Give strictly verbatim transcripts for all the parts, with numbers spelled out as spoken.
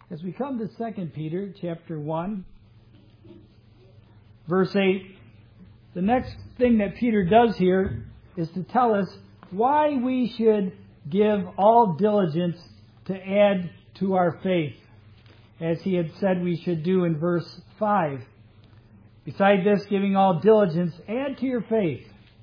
As we come to Second Peter chapter one, verse eight, the next thing that Peter does here is to tell us why we should give all diligence to add to our faith, as he had said we should do in verse five. Beside this, giving all diligence, add to your faith,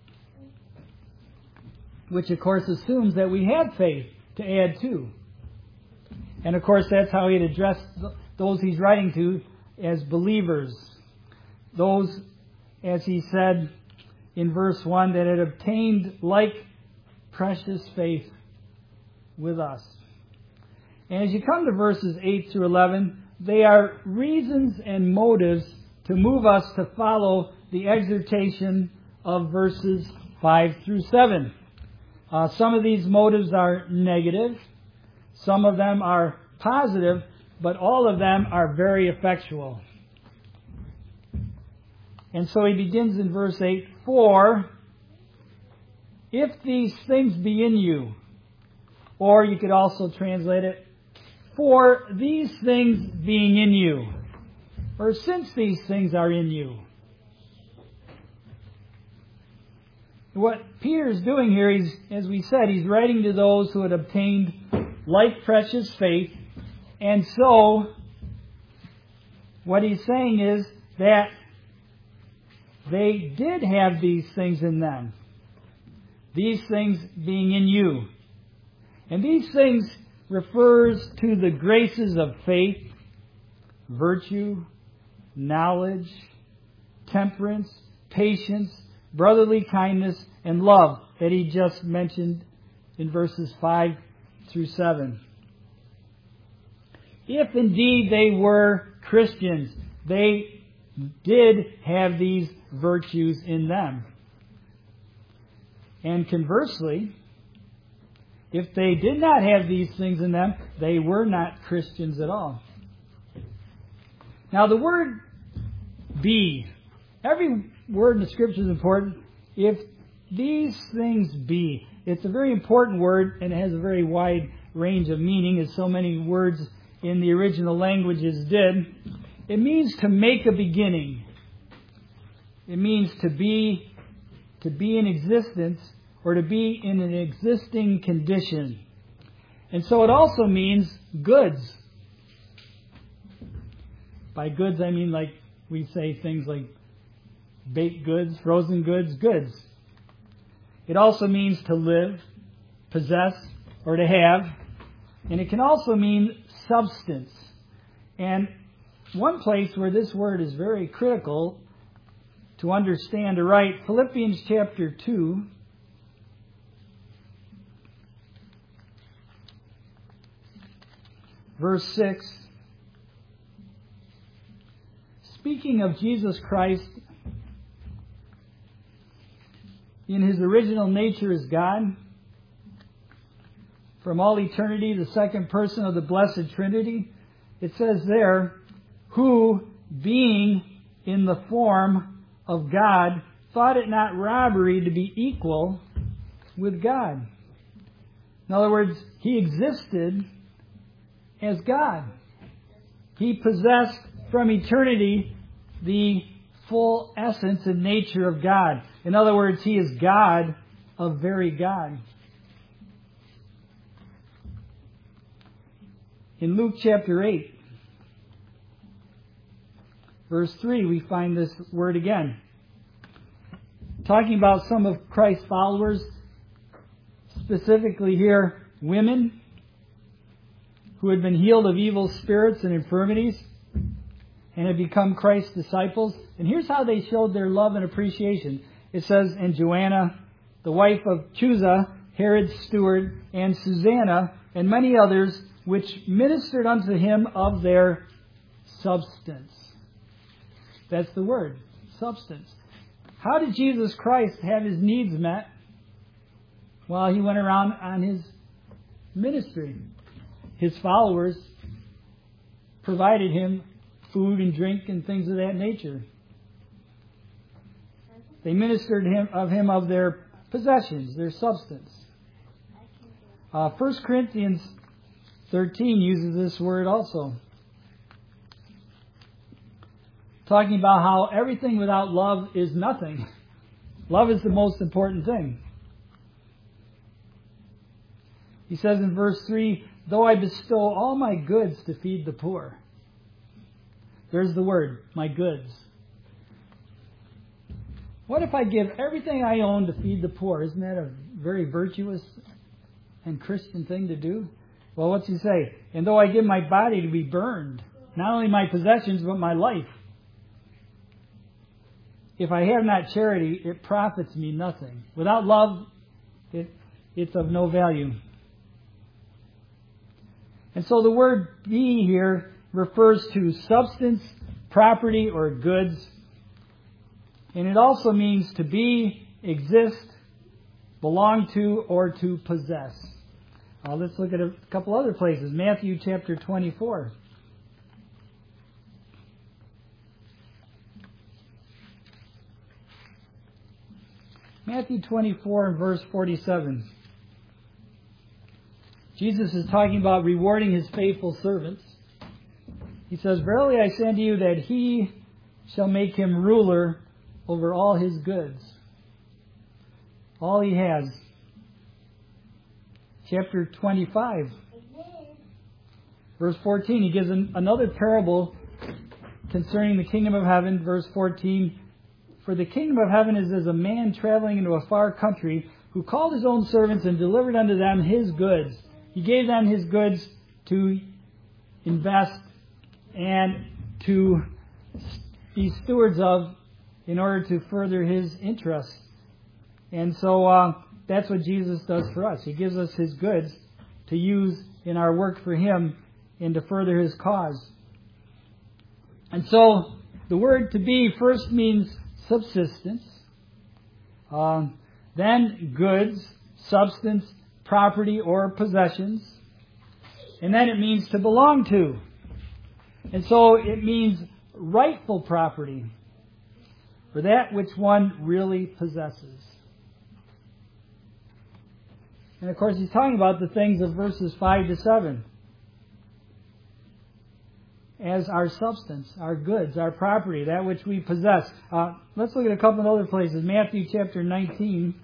which of course assumes that we have faith to add to. And of course that's how he'd address those he's writing to as believers. Those, as he said in verse one, that had obtained like precious faith with us. And as you come to verses eight through eleven, they are reasons and motives to move us to follow the exhortation of verses five through seven. Uh, some of these motives are negative. Some of them are positive, but all of them are very effectual. And so he begins in verse eight, for if these things be in you, or you could also translate it, for these things being in you, or since these things are in you. What Peter is doing here, he's, as we said, he's writing to those who had obtained like precious faith. And so, what he's saying is that they did have these things in them. These things being in you. And these things refers to the graces of faith, virtue, knowledge, temperance, patience, brotherly kindness, and love that he just mentioned in verses five through seven. If indeed they were Christians, they did have these virtues in them. And conversely, if they did not have these things in them, they were not Christians at all. Now the word be, every word in the Scripture is important. If these things be, it's a very important word and it has a very wide range of meaning, as so many words in the original languages did. It means to make a beginning. It means to be, to be in existence, or to be in an existing condition. And so it also means goods. By goods I mean like we say things like baked goods, frozen goods, goods. It also means to live, possess, or to have. And it can also mean substance. And one place where this word is very critical to understand or write, Philippians chapter two, verse six, speaking of Jesus Christ in his original nature as God, from all eternity, the second person of the blessed Trinity, it says there, who, being in the form of God, thought it not robbery to be equal with God. In other words, he existed as God. He possessed from eternity the full essence and nature of God. In other words, he is God of very God. In Luke chapter eight, verse three, we find this word again. Talking about some of Christ's followers, specifically here, women who had been healed of evil spirits and infirmities and had become Christ's disciples. And here's how they showed their love and appreciation. It says, and Joanna, the wife of Chuza, Herod's steward, and Susanna, and many others, which ministered unto him of their substance. That's the word, substance. How did Jesus Christ have his needs met while he went around on his ministry? His followers provided him food and drink and things of that nature. They ministered him of him of their possessions, their substance. Uh, First Corinthians thirteen uses this word also. talking about how everything without love is nothing. Love is the most important thing. He says in verse three, though I bestow all my goods to feed the poor. There's the word, my goods. What if I give everything I own to feed the poor? Isn't that a very virtuous and Christian thing to do? Well, what's he say? And though I give my body to be burned, not only my possessions, but my life. If I have not charity, it profits me nothing. Without love, it, it's of no value. And so the word be here refers to substance, property, or goods. And it also means to be, exist, belong to, or to possess. Uh, let's look at a couple other places. Matthew chapter twenty-four. Matthew twenty-four and verse forty-seven. Jesus is talking about rewarding his faithful servants. He says, verily I say unto you that he shall make him ruler over all his goods. All he has. Chapter twenty-five. Verse fourteen, he gives an, another parable concerning the kingdom of heaven. Verse fourteen, for the kingdom of heaven is as a man traveling into a far country, who called his own servants and delivered unto them his goods. He gave them his goods to invest and to be stewards of in order to further his interests. And so uh, that's what Jesus does for us. He gives us his goods to use in our work for him and to further his cause. And so the word to be first means subsistence, uh, then goods, substance, property, or possessions, and then it means to belong to. And so it means rightful property, or that which one really possesses. And of course he's talking about the things of verses five to seven. As our substance, our goods, our property, that which we possess. Uh, let's look at a couple of other places. Matthew chapter nineteen.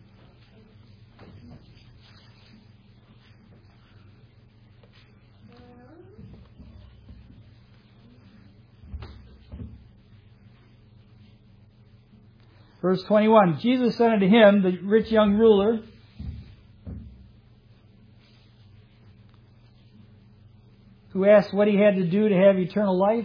Verse twenty-one, Jesus said unto him, the rich young ruler, who asked what he had to do to have eternal life.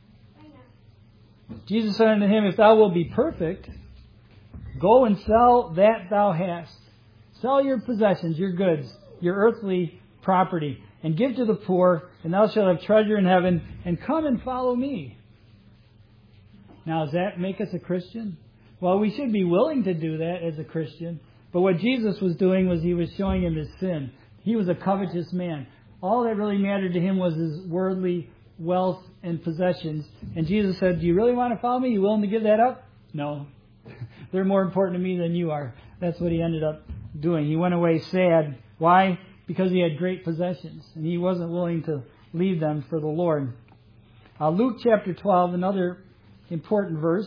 Jesus said unto him, if thou wilt be perfect, go and sell that thou hast. Sell your possessions, your goods, your earthly property, and give to the poor, and thou shalt have treasure in heaven, and come and follow me. Now, does that make us a Christian? Well, we should be willing to do that as a Christian. But what Jesus was doing was he was showing him his sin. He was a covetous man. All that really mattered to him was his worldly wealth and possessions. And Jesus said, do you really want to follow me? You willing to give that up? No. They're more important to me than you are. That's what he ended up doing. He went away sad. Why? Because he had great possessions. And he wasn't willing to leave them for the Lord. Uh, Luke chapter twelve, another important verse.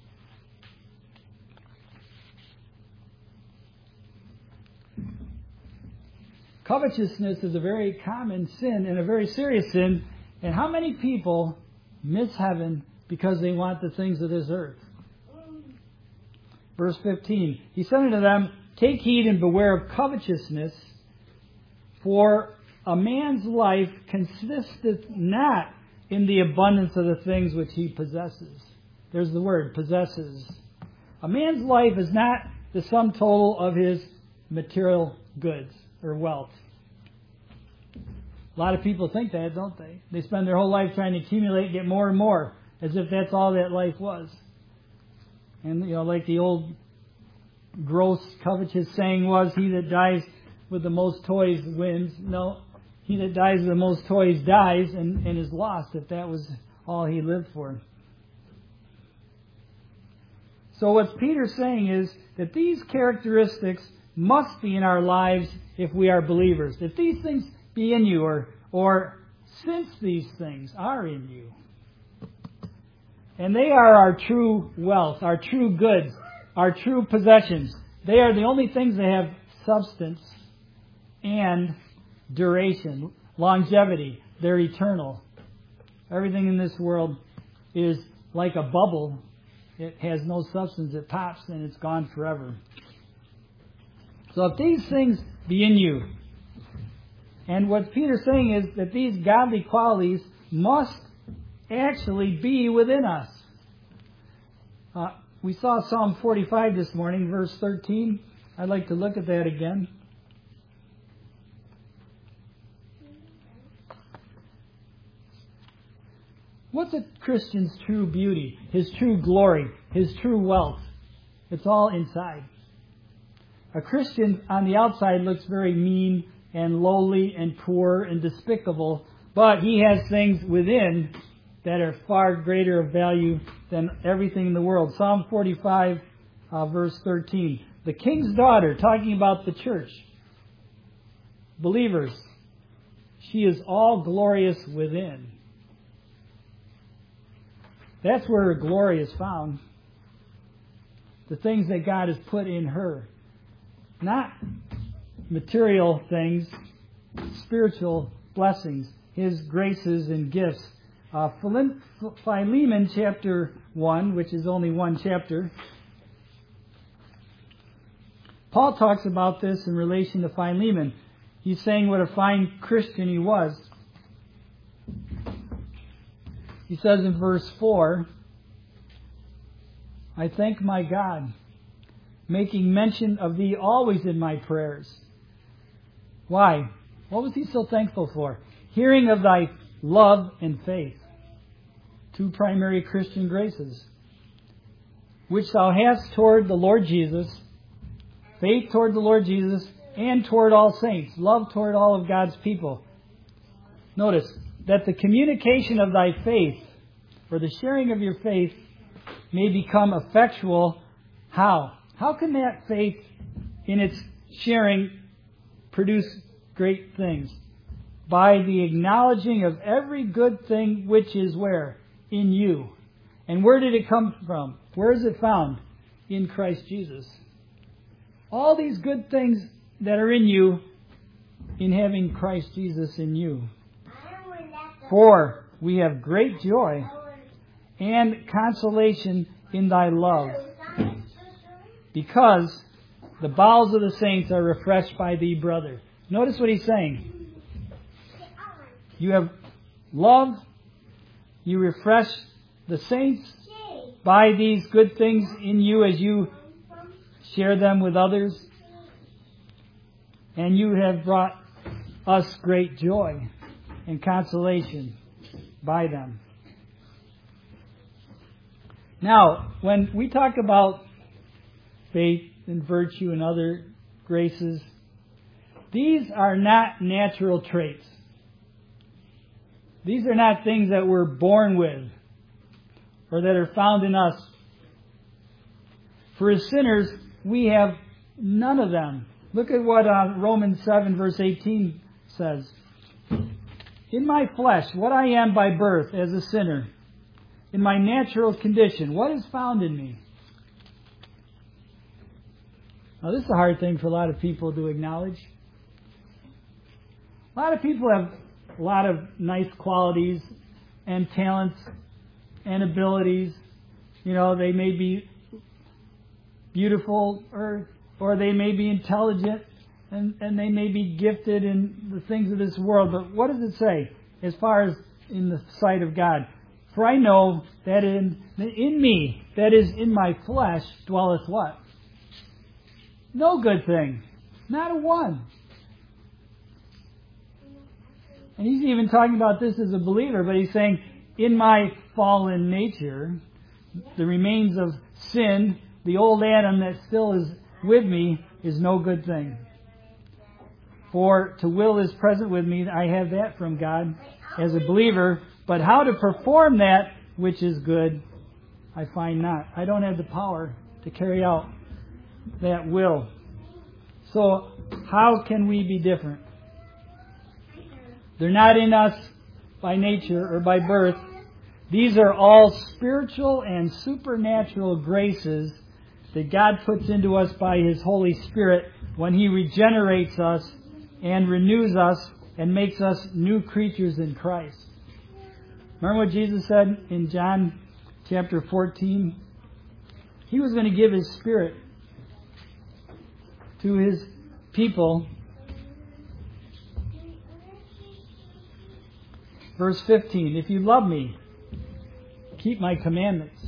Covetousness is a very common sin and a very serious sin. And how many people miss heaven because they want the things of this earth? Verse fifteen, he said unto them, take heed and beware of covetousness, for a man's life consisteth not in the abundance of the things which he possesses. There's the word, possesses. A man's life is not the sum total of his material goods or wealth. A lot of people think that, don't they? They spend their whole life trying to accumulate, get more and more, as if that's all that life was. And, you know, like the old gross, covetous saying was, he that dies with the most toys wins. No, he that dies with the most toys dies and, and is lost, if that was all he lived for. So what Peter's saying is that these characteristics must be in our lives if we are believers. If these things be in you, or or since these things are in you. And they are our true wealth, our true goods, our true possessions. They are the only things that have substance and duration, longevity. They're eternal. Everything in this world is like a bubble. It has no substance. It pops and it's gone forever. So if these things be in you, and what Peter's saying is that these godly qualities must actually be within us. Uh, we saw Psalm forty-five this morning, verse thirteen. I'd like to look at that again. What's a Christian's true beauty, his true glory, his true wealth? It's all inside. A Christian on the outside looks very mean and lowly and poor and despicable, but he has things within that are far greater of value than everything in the world. Psalm forty-five, uh, verse thirteen. The king's daughter, talking about the church, believers, she is all glorious within. That's where her glory is found. The things that God has put in her. Not material things, spiritual blessings, His graces and gifts. Uh, Philemon chapter one, which is only one chapter. Paul talks about this in relation to Philemon. He's saying what a fine Christian he was. He says in verse four, I thank my God, making mention of thee always in my prayers. Why? What was he so thankful for? Hearing of thy love and faith. Two primary Christian graces. Which thou hast toward the Lord Jesus, faith toward the Lord Jesus, and toward all saints. Love toward all of God's people. Notice that the communication of thy faith, or the sharing of your faith, may become effectual. How? How can that faith in its sharing produce great things? By the acknowledging of every good thing which is where? In you. And where did it come from? Where is it found? In Christ Jesus. All these good things that are in you, in having Christ Jesus in you. For we have great joy and consolation in thy love, because the bowels of the saints are refreshed by thee, brother. Notice what he's saying. You have love, you refresh the saints by these good things in you as you share them with others, and you have brought us great joy and consolation by them. Now, when we talk about faith and virtue and other graces, these are not natural traits. These are not things that we're born with or that are found in us. For as sinners, we have none of them. Look at what uh, Romans seven verse eighteen says. In my flesh, what I am by birth as a sinner, in my natural condition, what is found in me? Now, this is a hard thing for a lot of people to acknowledge. A lot of people have a lot of nice qualities and talents and abilities. You know, they may be beautiful or or they may be intelligent and, and they may be gifted in the things of this world. But what does it say as far as in the sight of God? For I know that in in me, that is in my flesh, dwelleth what? No good thing. Not a one. And he's even talking about this as a believer, but he's saying, in my fallen nature, the remains of sin, the old Adam that still is with me, is no good thing. For to will is present with me, I have that from God as a believer, but how to perform that which is good, I find not. I don't have the power to carry out that will. So how can we be different? They're not in us by nature or by birth. These are all spiritual and supernatural graces that God puts into us by His Holy Spirit when He regenerates us and renews us and makes us new creatures in Christ. Remember what Jesus said in John chapter fourteen? He was going to give His Spirit to His people. Verse fifteen, if you love me, keep my commandments.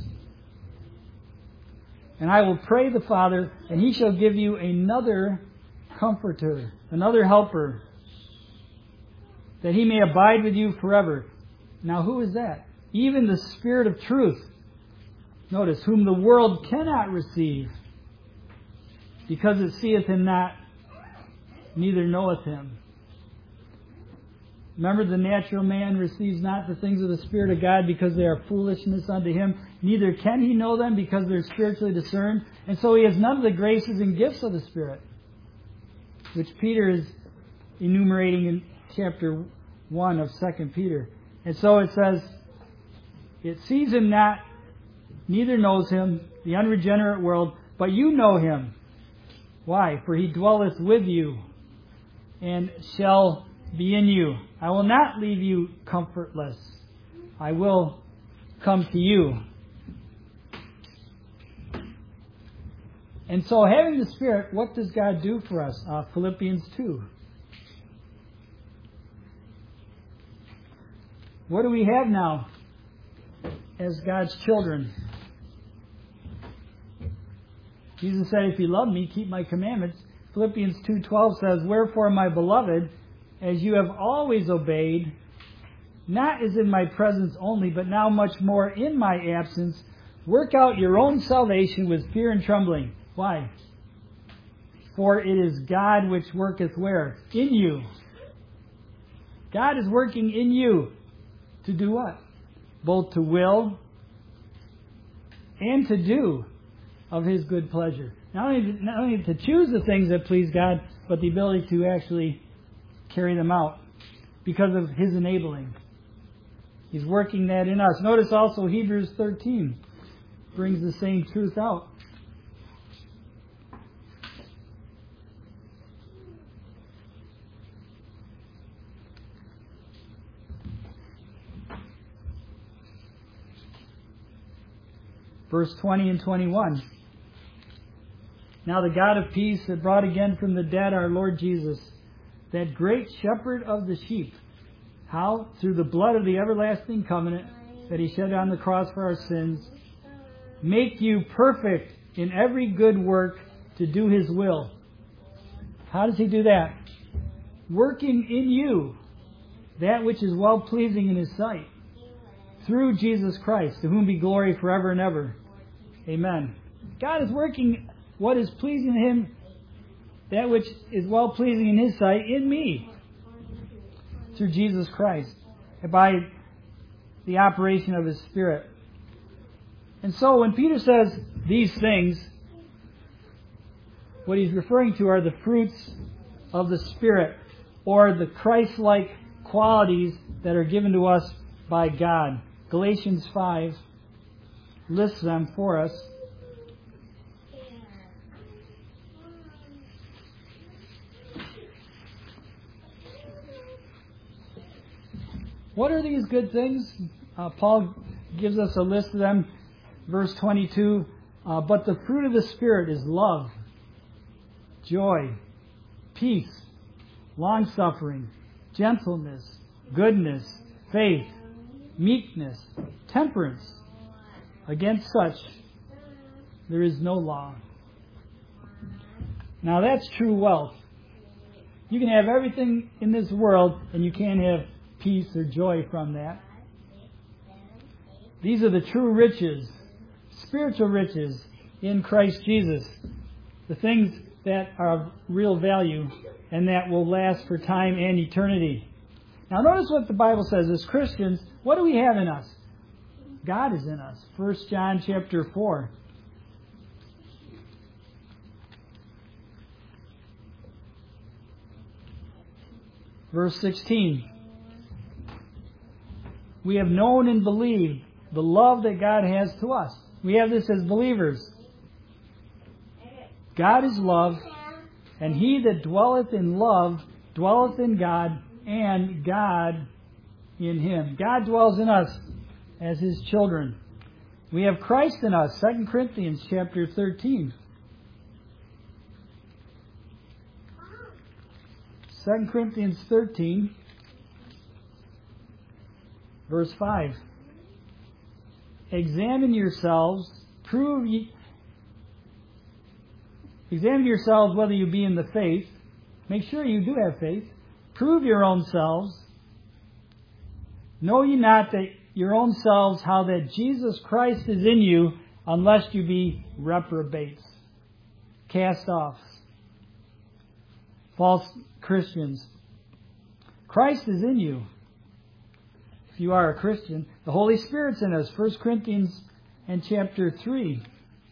And I will pray the Father, and He shall give you another comforter, another helper, that He may abide with you forever. Now who is that? Even the Spirit of truth. Notice, whom the world cannot receive, because it seeth Him not, neither knoweth Him. Remember, the natural man receives not the things of the Spirit of God, because they are foolishness unto him. Neither can he know them, because they're spiritually discerned. And so he has none of the graces and gifts of the Spirit, which Peter is enumerating in chapter one of Second Peter. And so it says, it sees Him not, neither knows Him, the unregenerate world, but you know Him. Why? For He dwelleth with you, and shall be in you. I will not leave you comfortless. I will come to you. And so, having the Spirit, what does God do for us? Uh, Philippians two. What do we have now as God's children? Jesus said, if you love me, keep my commandments. Philippians two twelve says, wherefore, my beloved, as you have always obeyed, not as in my presence only, but now much more in my absence, work out your own salvation with fear and trembling. Why? For it is God which worketh where? In you. God is working in you to do what? Both to will and to do of His good pleasure. Not only, not only to choose the things that please God, but the ability to actually carry them out because of His enabling. He's working that in us. Notice also Hebrews thirteen brings the same truth out. Verse twenty and twenty-one. Now the God of peace that brought again from the dead our Lord Jesus, that great shepherd of the sheep. How? Through the blood of the everlasting covenant that He shed on the cross for our sins, make you perfect in every good work to do His will. How does He do that? Working in you that which is well-pleasing in His sight, through Jesus Christ, to whom be glory forever and ever. Amen. God is working what is pleasing to Him, that which is well-pleasing in His sight, in me, through Jesus Christ, and by the operation of His Spirit. And so when Peter says these things, what he's referring to are the fruits of the Spirit, or the Christ-like qualities that are given to us by God. Galatians five lists them for us. What are these good things? Uh, Paul gives us a list of them. Verse twenty-two, uh, but the fruit of the Spirit is love, joy, peace, long-suffering, gentleness, goodness, faith, meekness, temperance. Against such there is no law. Now that's true wealth. You can have everything in this world and you can't have peace or joy from that. These are the true riches, spiritual riches in Christ Jesus. The things that are of real value and that will last for time and eternity. Now notice what the Bible says. As Christians, what do we have in us? God is in us. First John chapter four. Verse sixteen. We have known and believed the love that God has to us. We have this as believers. God is love, and he that dwelleth in love dwelleth in God, and God in him. God dwells in us as his children. We have Christ in us, Second Corinthians chapter thirteen. Second Corinthians thirteen, verse five. Examine yourselves, prove ye, examine yourselves whether you be in the faith. Make sure you do have faith. Prove your own selves. Know ye not that your own selves how that Jesus Christ is in you, unless you be reprobates, cast off, false Christians. Christ is in you. If you are a Christian, the Holy Spirit's in us. First Corinthians and chapter three.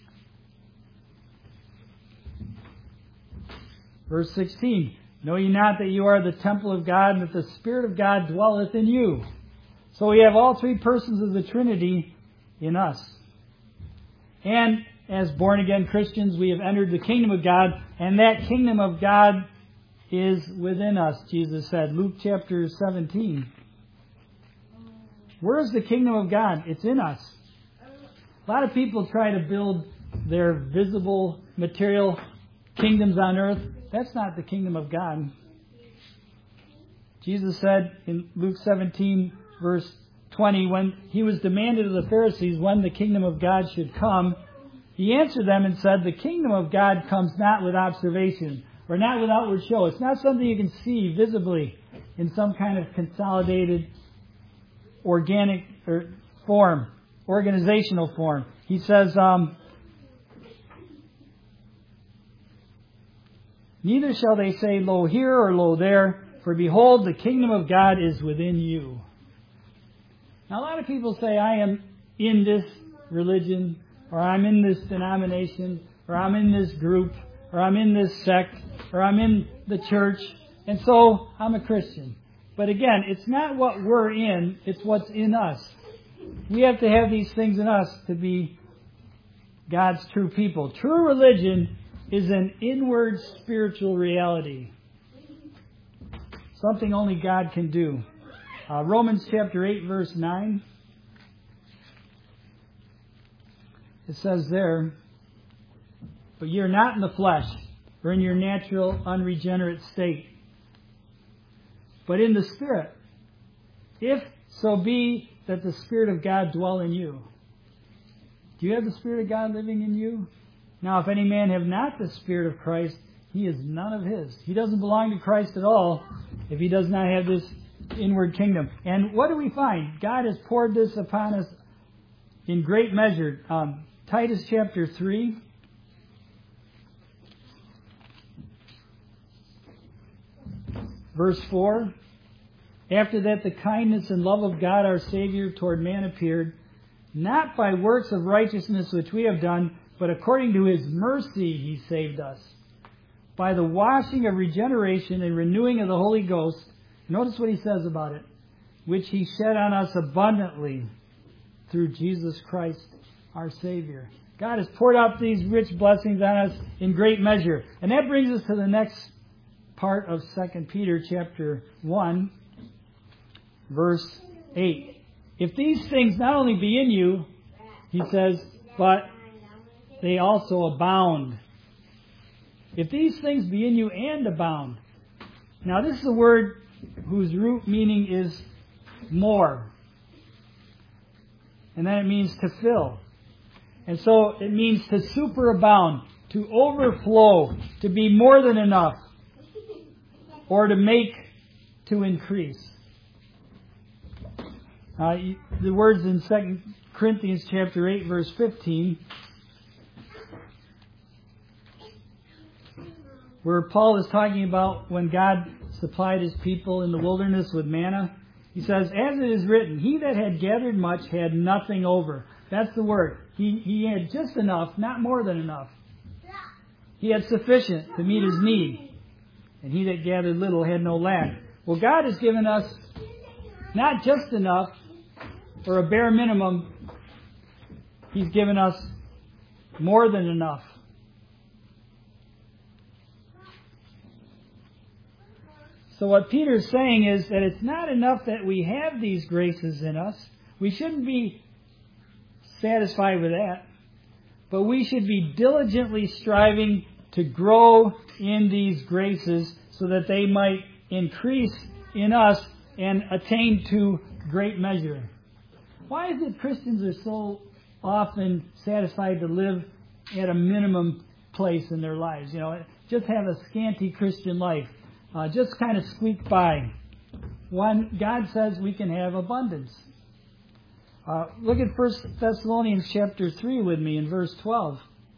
Verse sixteen. Know ye not that you are the temple of God, and that the Spirit of God dwelleth in you? So we have all three persons of the Trinity in us. And as born-again Christians, we have entered the kingdom of God, and that kingdom of God is within us, Jesus said. Luke chapter seventeen. Where is the kingdom of God? It's in us. A lot of people try to build their visible, material kingdoms on earth. That's not the kingdom of God. Jesus said in Luke seventeen, verse twenty, when he was demanded of the Pharisees when the kingdom of God should come, he answered them and said, the kingdom of God comes not with observation, or not with outward show. It's not something you can see visibly in some kind of consolidated organic or form, organizational form. He says, um, neither shall they say, lo here or lo there, for behold, the kingdom of God is within you. Now, a lot of people say, I am in this religion, or I'm in this denomination, or I'm in this group, or I'm in this sect, or I'm in the church, and so I'm a Christian. But again, it's not what we're in, it's what's in us. We have to have these things in us to be God's true people. True religion is an inward spiritual reality. Something only God can do. Uh, Romans chapter eight, verse nine. It says there, but you're not in the flesh, or in your natural, unregenerate state, but in the Spirit, if so be that the Spirit of God dwell in you. Do you have the Spirit of God living in you? Now, if any man have not the Spirit of Christ, he is none of his. He doesn't belong to Christ at all if he does not have this inward kingdom. And what do we find? God has poured this upon us in great measure. Um, Titus chapter three. Verse four. After that the kindness and love of God our Savior toward man appeared, not by works of righteousness which we have done, but according to his mercy he saved us, by the washing of regeneration and renewing of the Holy Ghost. Notice what he says about it. Which he shed on us abundantly through Jesus Christ our Savior. God has poured out these rich blessings on us in great measure. And that brings us to the next part of Second Peter chapter one, verse eight. If these things not only be in you, he says, but they also abound. If these things be in you and abound. Now this is a word whose root meaning is more. And then it means to fill. And so it means to superabound, to overflow, to be more than enough, or to make, to increase. Uh, the words in Second Corinthians chapter eight, verse fifteen, where Paul is talking about when God supplied his people in the wilderness with manna. He says, as it is written, he that had gathered much had nothing over. That's the word. He, he had just enough, not more than enough. He had sufficient to meet his need. And he that gathered little had no lack. Well, God has given us not just enough, or a bare minimum, He's given us more than enough. So what Peter's saying is that it's not enough that we have these graces in us. We shouldn't be satisfied with that. But we should be diligently striving to grow in these graces so that they might increase in us and attain to great measure. Why is it Christians are so often satisfied to live at a minimum place in their lives? You know, just have a scanty Christian life. Uh, just kind of squeak by. When God says we can have abundance. Uh, look at First Thessalonians chapter three with me in verse twelve.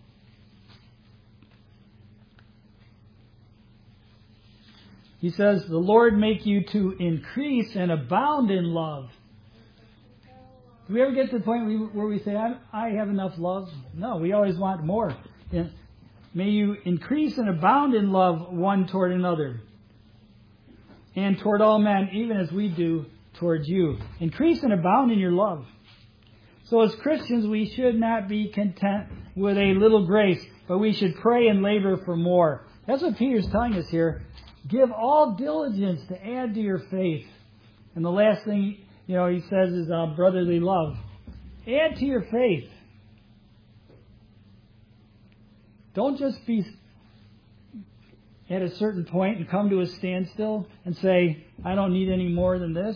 He says, the Lord make you to increase and abound in love. Do we ever get to the point where we say, I, I have enough love? No, we always want more. And may you increase and abound in love one toward another. And toward all men, even as we do towards you. Increase and abound in your love. So as Christians, we should not be content with a little grace, but we should pray and labor for more. That's what Peter's telling us here. Give all diligence to add to your faith. And the last thing, you know, he says is uh, brotherly love. Add to your faith. Don't just be at a certain point and come to a standstill and say, I don't need any more than this.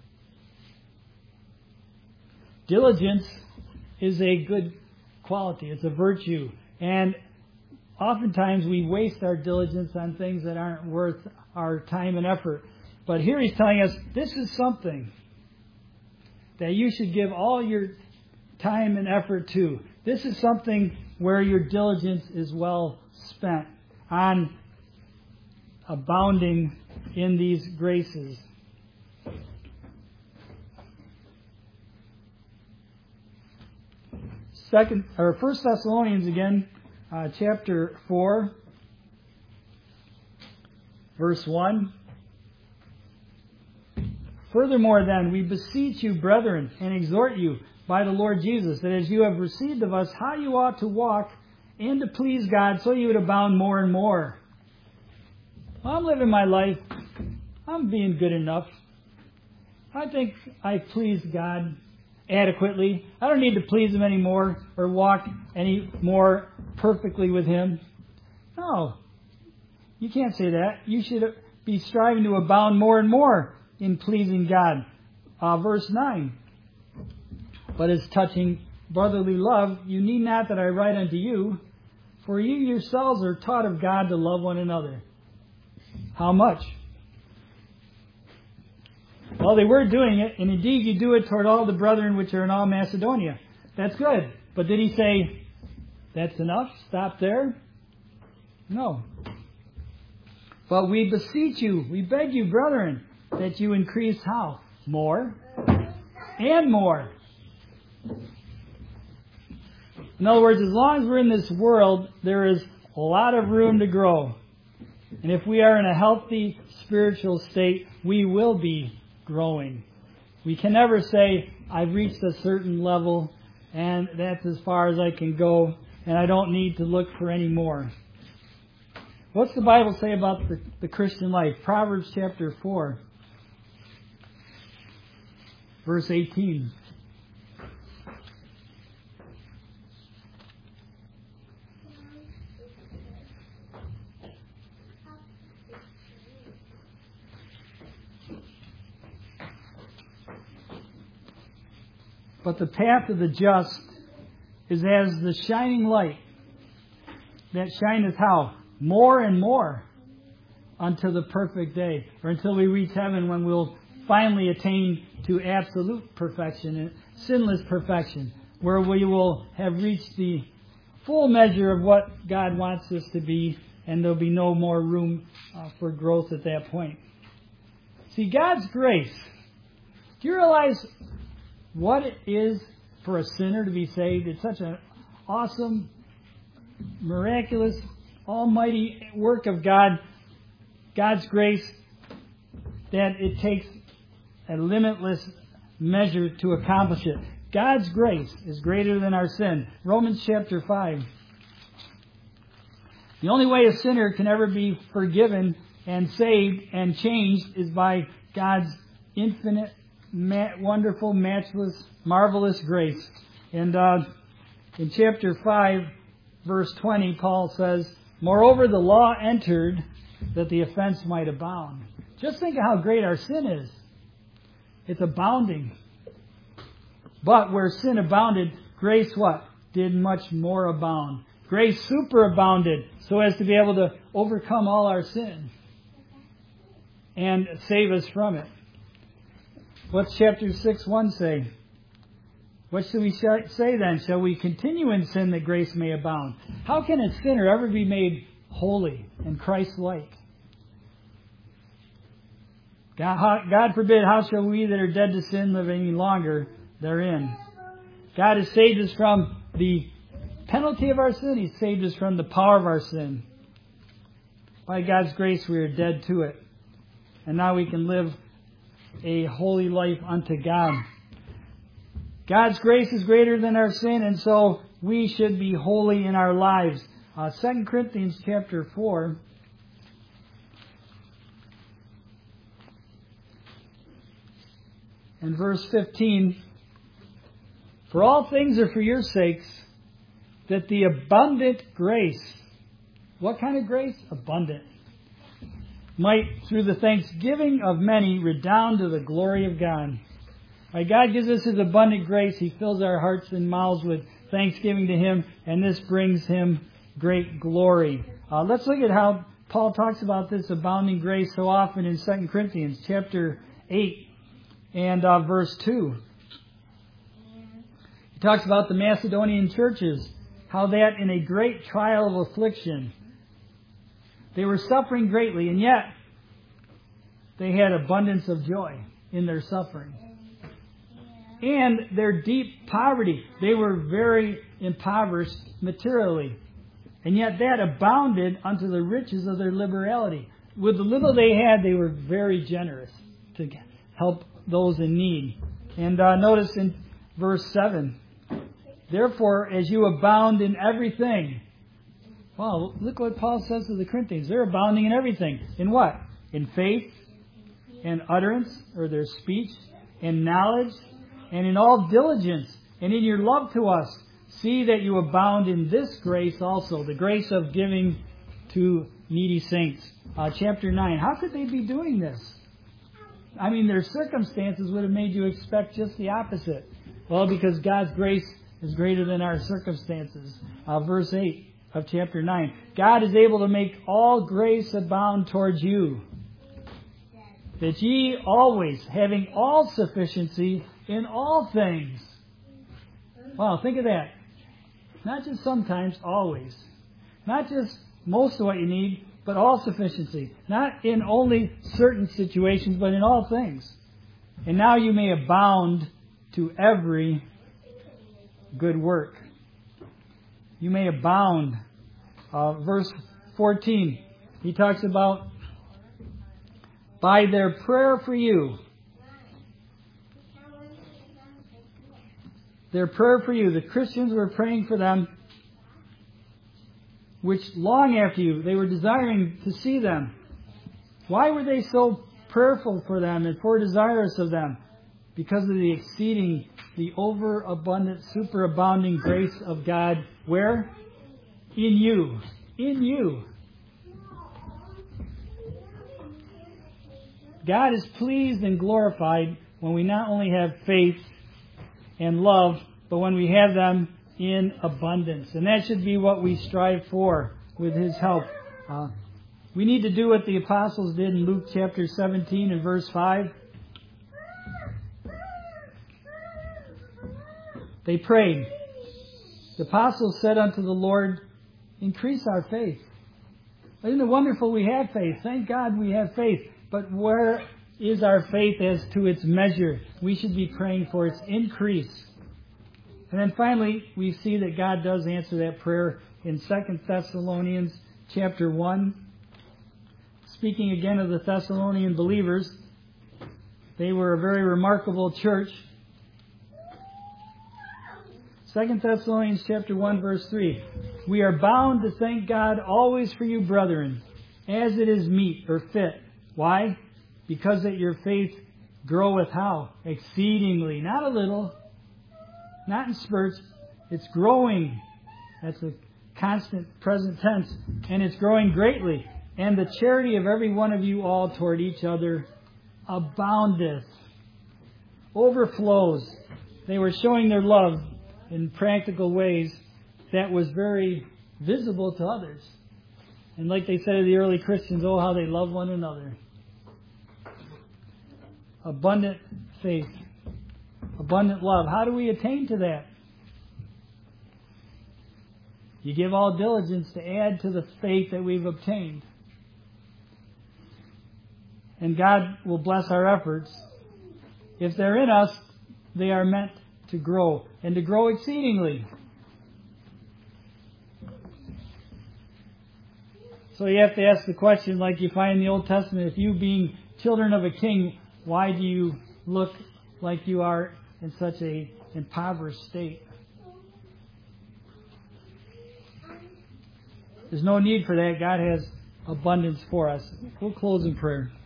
Diligence is a good quality. It's a virtue. And oftentimes we waste our diligence on things that aren't worth our time and effort. But here he's telling us this is something that you should give all your time and effort to. This is something where your diligence is well spent on abounding in these graces. Second or First Thessalonians again, uh, chapter four, verse one. Furthermore, then, we beseech you, brethren, and exhort you by the Lord Jesus, that as you have received of us how you ought to walk and to please God, so you would abound more and more. Well, I'm living my life. I'm being good enough. I think I please God adequately. I don't need to please Him anymore or walk any more perfectly with Him. No. You can't say that. You should be striving to abound more and more in pleasing God. Uh, verse nine. But as touching brotherly love, you need not that I write unto you, for you yourselves are taught of God to love one another. How much? Well, they were doing it, and indeed you do it toward all the brethren which are in all Macedonia. That's good. But did he say, that's enough? Stop there? No. But we beseech you, we beg you, brethren, that you increase how? More and more. In other words, as long as we're in this world, there is a lot of room to grow. And if we are in a healthy spiritual state, we will be growing. We can never say, I've reached a certain level and that's as far as I can go and I don't need to look for any more. What's the Bible say about the, the Christian life? Proverbs chapter four, verse eighteen. But the path of the just is as the shining light that shineth how? More and more until the perfect day, or until we reach heaven when we'll finally attain to absolute perfection and sinless perfection, where we will have reached the full measure of what God wants us to be, and there'll be no more room uh, for growth at that point. See, God's grace. Do you realize what it is for a sinner to be saved? It's such an awesome, miraculous, almighty work of God, God's grace, that it takes a limitless measure to accomplish it. God's grace is greater than our sin. Romans chapter five. The only way a sinner can ever be forgiven and saved and changed is by God's infinite, ma- wonderful, matchless, marvelous grace. And uh, in chapter five, verse twenty, Paul says, "Moreover, the law entered that the offense might abound." Just think of how great our sin is. It's abounding. But where sin abounded, grace what? Did much more abound. Grace superabounded so as to be able to overcome all our sin and save us from it. What's chapter six one say? What should we say then? Shall we continue in sin that grace may abound? How can a sinner ever be made holy and Christ-like? God, God forbid, how shall we that are dead to sin live any longer therein? God has saved us from the penalty of our sin. He's saved us from the power of our sin. By God's grace, we are dead to it. And now we can live a holy life unto God. God's grace is greater than our sin, and so we should be holy in our lives. Uh, Second Corinthians chapter four. And verse fifteen. "For all things are for your sakes, that the abundant grace," what kind of grace? Abundant. "Might, through the thanksgiving of many, redound to the glory of God." Right, God gives us His abundant grace. He fills our hearts and mouths with thanksgiving to Him, and this brings Him great glory. Uh, let's look at how Paul talks about this abounding grace so often in Second Corinthians chapter eight and uh, verse two. He talks about the Macedonian churches, how that in a great trial of affliction, they were suffering greatly, and yet they had abundance of joy in their suffering. And their deep poverty, they were very impoverished materially. And yet that abounded unto the riches of their liberality. With the little they had, they were very generous to help those in need. And uh, notice in verse seven, "Therefore, as you abound in everything." Wow, look what Paul says to the Corinthians. They're abounding in everything. In what? In faith, and utterance, or their speech, in knowledge, and in all diligence, and in your love to us. See that you abound in this grace also, the grace of giving to needy saints. Uh, chapter nine. How could they be doing this? I mean, their circumstances would have made you expect just the opposite. Well, because God's grace is greater than our circumstances. Uh, verse eight of chapter nine. "God is able to make all grace abound towards you, that ye always, having all sufficiency in all things." Wow, think of that. Not just sometimes, always. Not just most of what you need, but all sufficiency. Not in only certain situations, but in all things. "And now you may abound to every good work." You may abound. Uh, verse fourteen, he talks about, "By their prayer for you." Their prayer for you. The Christians were praying for them, which long after you, they were desiring to see them. Why were they so prayerful for them and for desirous of them? Because of the exceeding, the overabundant, superabounding grace of God. Where? In you. In you. God is pleased and glorified when we not only have faith and love, but when we have them in abundance. And that should be what we strive for with His help. Uh, we need to do what the apostles did in Luke chapter seventeen and verse five. They prayed. The apostles said unto the Lord, "Increase our faith." Isn't it wonderful we have faith? Thank God we have faith. But where is our faith as to its measure? We should be praying for its increase. And then finally, we see that God does answer that prayer in Second Thessalonians chapter one. Speaking again of the Thessalonian believers, they were a very remarkable church. Second Thessalonians chapter one, verse three. We are bound to thank God always for you, brethren, as it is meet or fit. Why? Because that your faith groweth how? Exceedingly. Not a little. Not in spurts. It's growing. That's a constant present tense. And it's growing greatly. And the charity of every one of you all toward each other aboundeth. Overflows. They were showing their love in practical ways that was very visible to others. And like they said to the early Christians, oh, how they love one another. Abundant faith. Abundant love. How do we attain to that? You give all diligence to add to the faith that we've obtained. And God will bless our efforts. If they're in us, they are meant to grow, and to grow exceedingly. So you have to ask the question, like you find in the Old Testament, if you being children of a king, why do you look like you are in such a impoverished state? There's no need for that. God has abundance for us. We'll close in prayer.